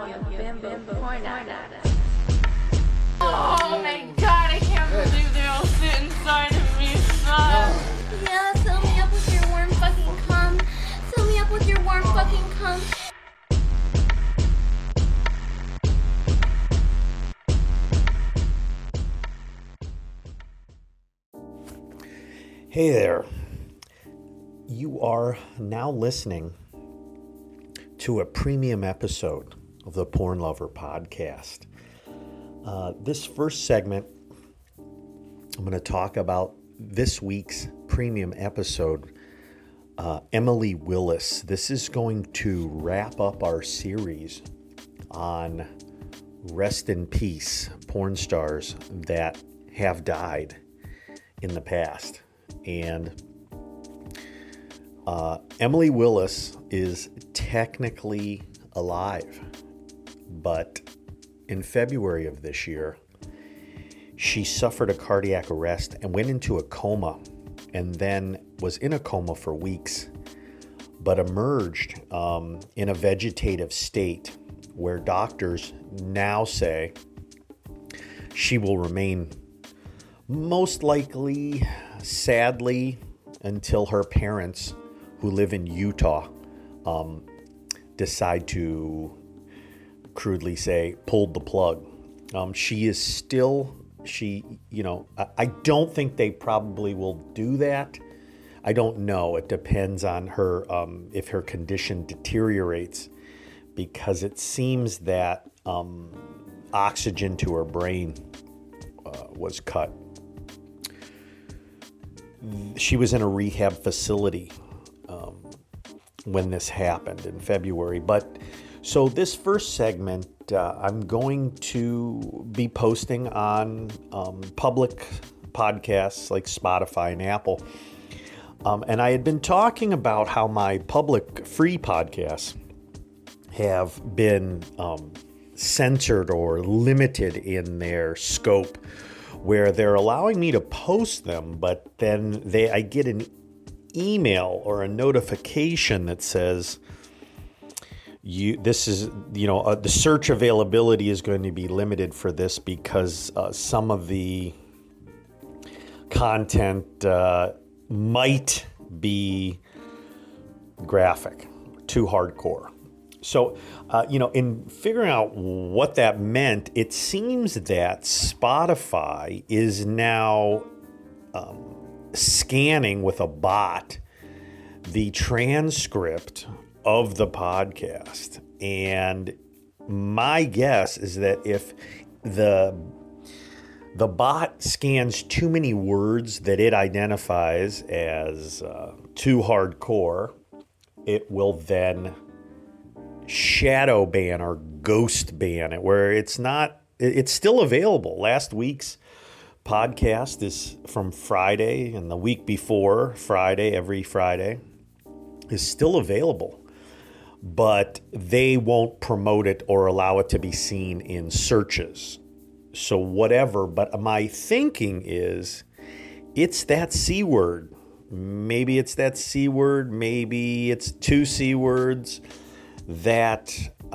bimbo porn addict. Oh my god, I can't believe they all sit inside of me, son. Yeah, fill me up with your warm fucking cum. Fill me up with your warm fucking cum. Hey there. You are now listening to a premium episode of the Porn Lover Podcast. This first segment, I'm going to talk about this week's premium episode, Emily Willis. This is going to wrap up our series on rest in peace porn stars that have died in the past. And Emily Willis is technically alive, but in February of this year, she suffered a cardiac arrest and went into a coma, and then was in a coma for weeks, but emerged in a vegetative state where doctors now say she will remain most likely, sadly, until her parents, who live in Utah, decide to, crudely say, pulled the plug. She is still, I don't think they probably will do that. I don't know. It depends on her, if her condition deteriorates, because it seems that oxygen to her brain was cut. She was in a rehab facility when this happened in February. But so this first segment, I'm going to be posting on public podcasts like Spotify and Apple. And I had been talking about how my public free podcasts have been censored or limited in their scope, where they're allowing me to post them, but then I get an email or a notification that says the search availability is going to be limited for this because some of the content might be graphic, too hardcore. So, in figuring out what that meant, it seems that Spotify is now scanning with a bot the transcript of the podcast. And my guess is that if the bot scans too many words that it identifies as too hardcore, it will then shadow ban or ghost ban it, where it's still available. Last week's podcast is from Friday, and the week before Friday, every Friday, is still available, but they won't promote it or allow it to be seen in searches. So whatever, but my thinking is it's that C word. Maybe it's that C word, maybe it's two C words that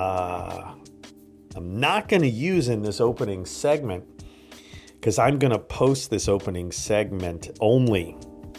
I'm not going to use in this opening segment, because I'm going to post this opening segment only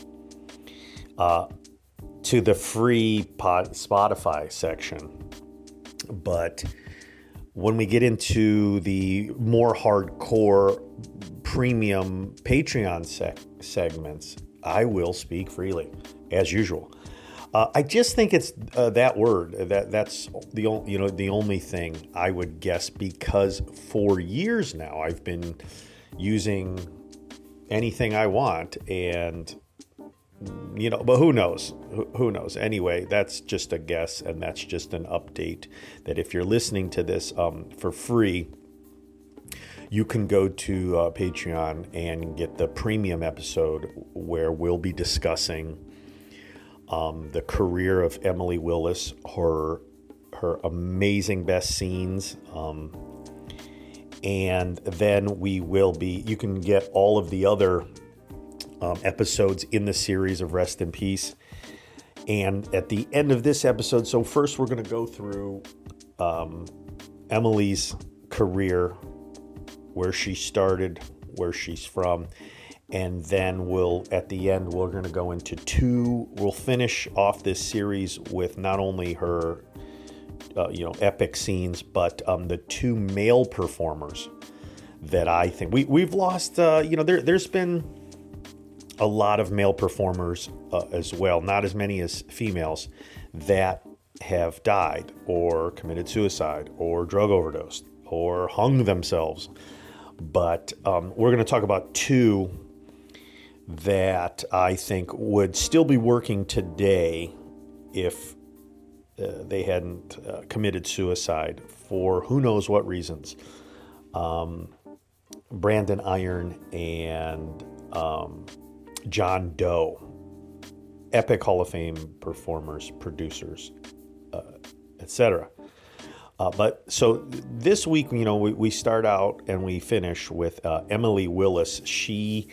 to the free Spotify section. But when we get into the more hardcore premium Patreon segments, I will speak freely, as usual. I just think it's that word. That's the only thing I would guess, because for years now I've been using anything I want, and but who knows? Who knows? Anyway, that's just a guess, and that's just an update. That if you're listening to this for free, you can go to Patreon and get the premium episode where we'll be discussing the career of Emily Willis, her amazing best scenes, and then you can get all of the other episodes in the series of Rest in Peace. And at the end of this episode, so first we're going to go through Emily's career, where she started, where she's from, and then at the end, we're going to go into we'll finish off this series with not only her, epic scenes, but the two male performers that I think we've lost. There's been a lot of male performers as well, not as many as females, that have died or committed suicide or drug overdosed or hung themselves. But we're going to talk about two that I think would still be working today if they hadn't committed suicide for who knows what reasons. Brandon Iron and John Doe, epic Hall of Fame performers, producers, etc. But so this week, we start out and we finish with Emily Willis. She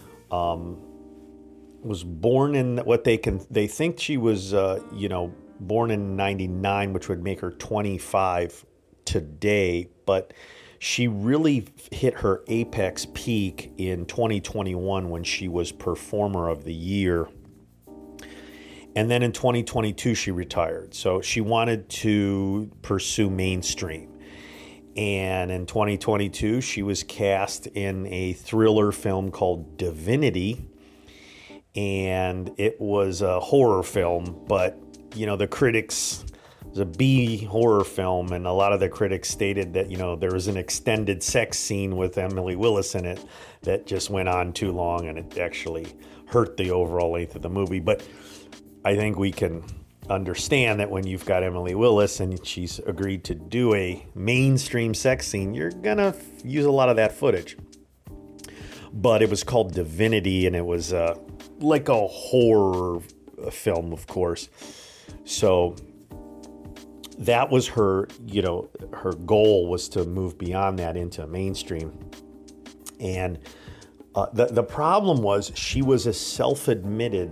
was born in what they think she was, born in 99, which would make her 25 today. But she really hit her apex peak in 2021 when she was Performer of the Year. And then in 2022, she retired. So she wanted to pursue mainstream. And in 2022, she was cast in a thriller film called Divinity. And it was a horror film, but, the critics, it was a B horror film. And a lot of the critics stated that, there was an extended sex scene with Emily Willis in it that just went on too long and it actually hurt the overall length of the movie. But I think we can understand that when you've got Emily Willis and she's agreed to do a mainstream sex scene, you're going to use a lot of that footage. But it was called Divinity, and it was like a horror film, of course. So that was her, her goal was to move beyond that into mainstream. And the problem was she was a self-admitted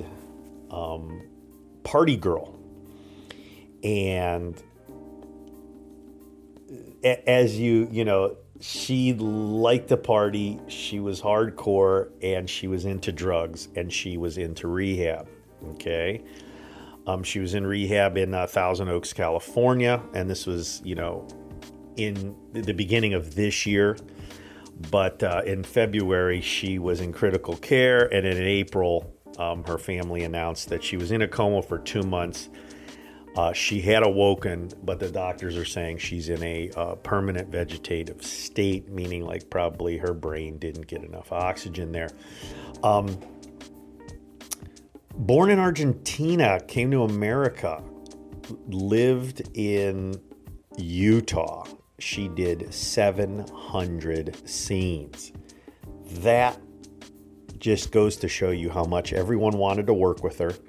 party girl. And as she liked to party, she was hardcore, and she was into drugs, and she was into rehab. Okay. She was in rehab in Thousand Oaks, California, and this was, in the beginning of this year. But in February, she was in critical care, and in April, her family announced that she was in a coma for 2 months. She had awoken, but the doctors are saying she's in a permanent vegetative state, meaning like probably her brain didn't get enough oxygen there. Born in Argentina, came to America, lived in Utah. She did 700 scenes. That just goes to show you how much everyone wanted to work with her.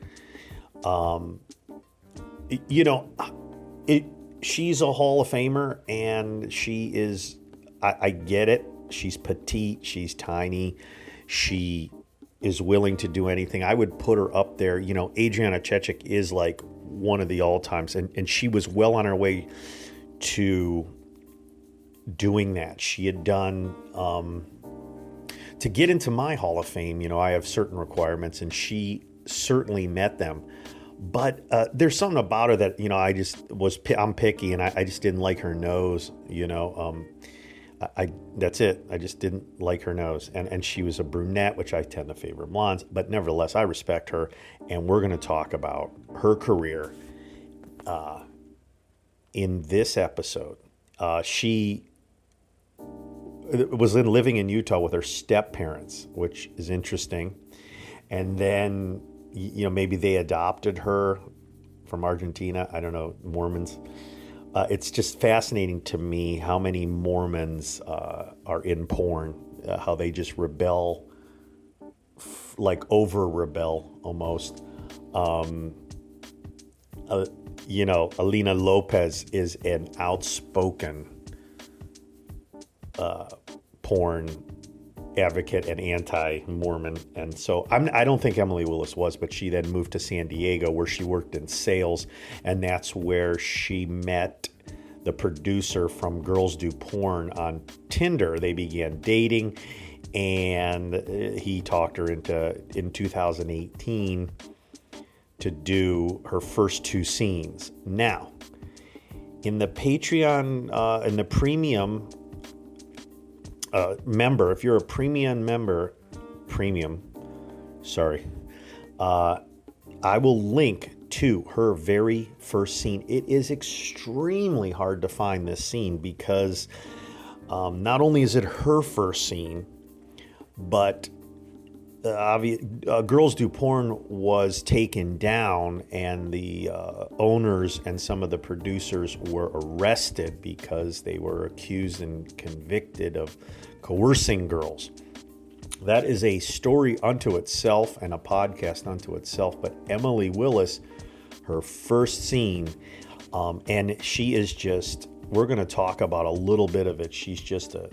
She's a Hall of Famer, and she is, I get it. She's petite, she's tiny, she is willing to do anything. I would put her up there. Adriana Chechik is like one of the all-times, and she was well on her way to doing that. She had done, to get into my Hall of Fame, I have certain requirements, and she certainly met them. But there's something about her that, I'm picky, and I just didn't like her nose, that's it. I just didn't like her nose. And she was a brunette, which I tend to favor blondes, but nevertheless, I respect her. And we're going to talk about her career in this episode. She was living in Utah with her step-parents, which is interesting. And then, maybe they adopted her from Argentina. I don't know, Mormons. It's just fascinating to me how many Mormons are in porn, how they just rebel, over-rebel almost. Alina Lopez is an outspoken porn advocate and anti-Mormon, and so I don't think Emily Willis was, but she then moved to San Diego, where she worked in sales, and that's where she met the producer from Girls Do Porn on Tinder. They began dating, and he talked her into, in 2018, to do her first 2 scenes. Now, in the Patreon, in the premium member, if you're a premium member, I will link to her very first scene. It is extremely hard to find this scene because not only is it her first scene, but Girls Do Porn was taken down, and the owners and some of the producers were arrested because they were accused and convicted of coercing girls. That is a story unto itself and a podcast unto itself. But Emily Willis, her first scene, and she is just, we're going to talk about a little bit of it. She's just a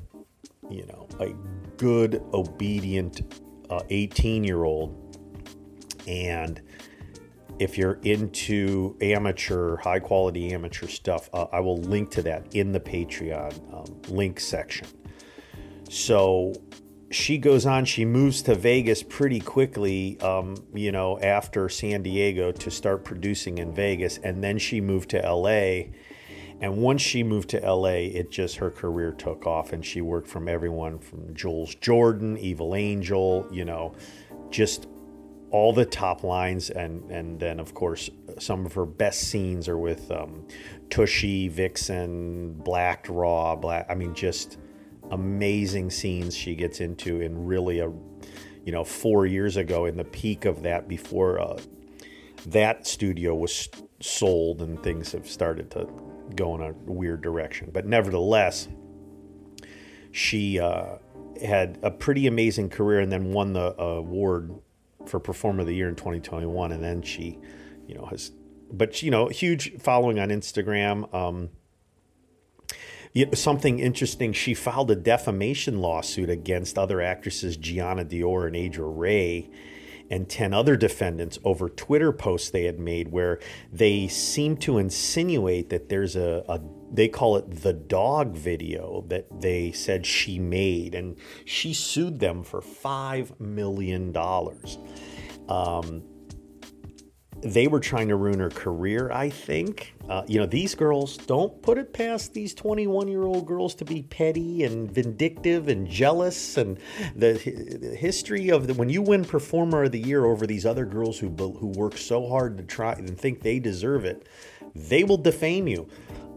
good, obedient 18-year-old. And if you're into high quality amateur stuff, I will link to that in the Patreon link section. So she goes on, she moves to Vegas pretty quickly, after San Diego, to start producing in Vegas. And then she moved to LA. And once she moved to LA, her career took off, and she worked from everyone from Jules Jordan, Evil Angel, just all the top lines. And then, of course, some of her best scenes are with Tushy, Vixen, Black Raw, just amazing scenes she gets into in really 4 years ago, in the peak of that, before that studio was sold and things have started to go in a weird direction. But nevertheless, she had a pretty amazing career, and then won the award for Performer of the Year in 2021. And then she, huge following on Instagram. Something interesting, she filed a defamation lawsuit against other actresses Gianna Dior and Aja Ray and 10 other defendants over Twitter posts they had made, where they seem to insinuate that there's they call it the dog video that they said she made, and she sued them for $5 million. They were trying to ruin her career, I think. These girls, don't put it past these 21-year-old girls to be petty and vindictive and jealous. And the history of when you win Performer of the Year over these other girls who work so hard to try and think they deserve it, they will defame you.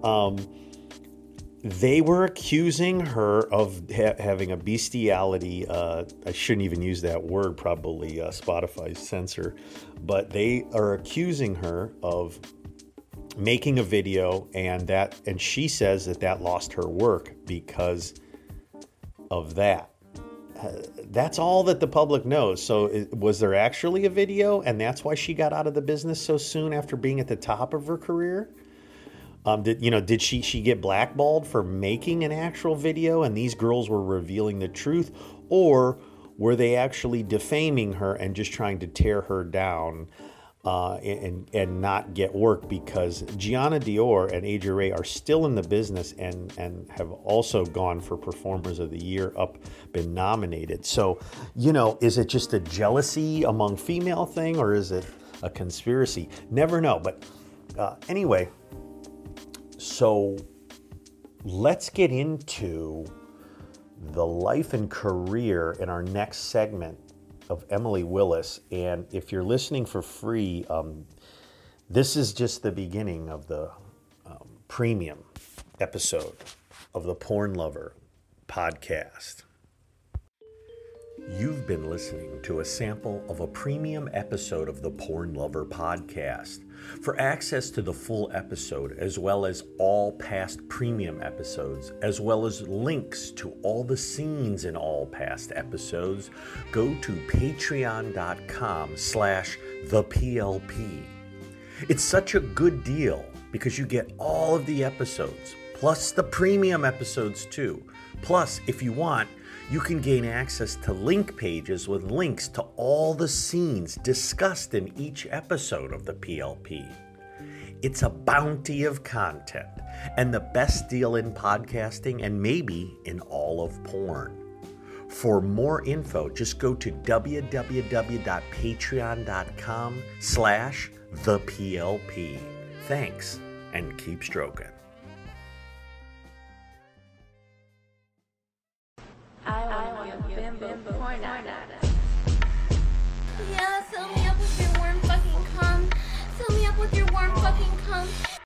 They were accusing her of having a bestiality. I shouldn't even use that word, probably Spotify censor. But they are accusing her of making a video, and she says that lost her work because of that. That's all that the public knows. So was there actually a video, and that's why she got out of the business so soon after being at the top of her career? Did she get blackballed for making an actual video, and these girls were revealing the truth, or were they actually defaming her and just trying to tear her down and not get work? Because Gianna Dior and Aja Ray are still in the business and have also gone for Performers of the Year, been nominated. So, is it just a jealousy among female thing, or is it a conspiracy? Never know. But anyway. So let's get into the life and career in our next segment of Emily Willis. And if you're listening for free, this is just the beginning of the premium episode of the Porn Lover podcast. You've been listening to a sample of a premium episode of the Porn Lover podcast. For access to the full episode, as well as all past premium episodes, as well as links to all the scenes in all past episodes, go to patreon.com/theplp. It's such a good deal because you get all of the episodes, plus the premium episodes too. Plus, if you want, you can gain access to link pages with links to all the scenes discussed in each episode of the PLP. It's a bounty of content, and the best deal in podcasting and maybe in all of porn. For more info, just go to www.patreon.com/theplp. Thanks, and keep stroking. I want to be a bimbo porn addict. Yeah, fill me up with your warm fucking cum. Fill me up with your warm fucking cum.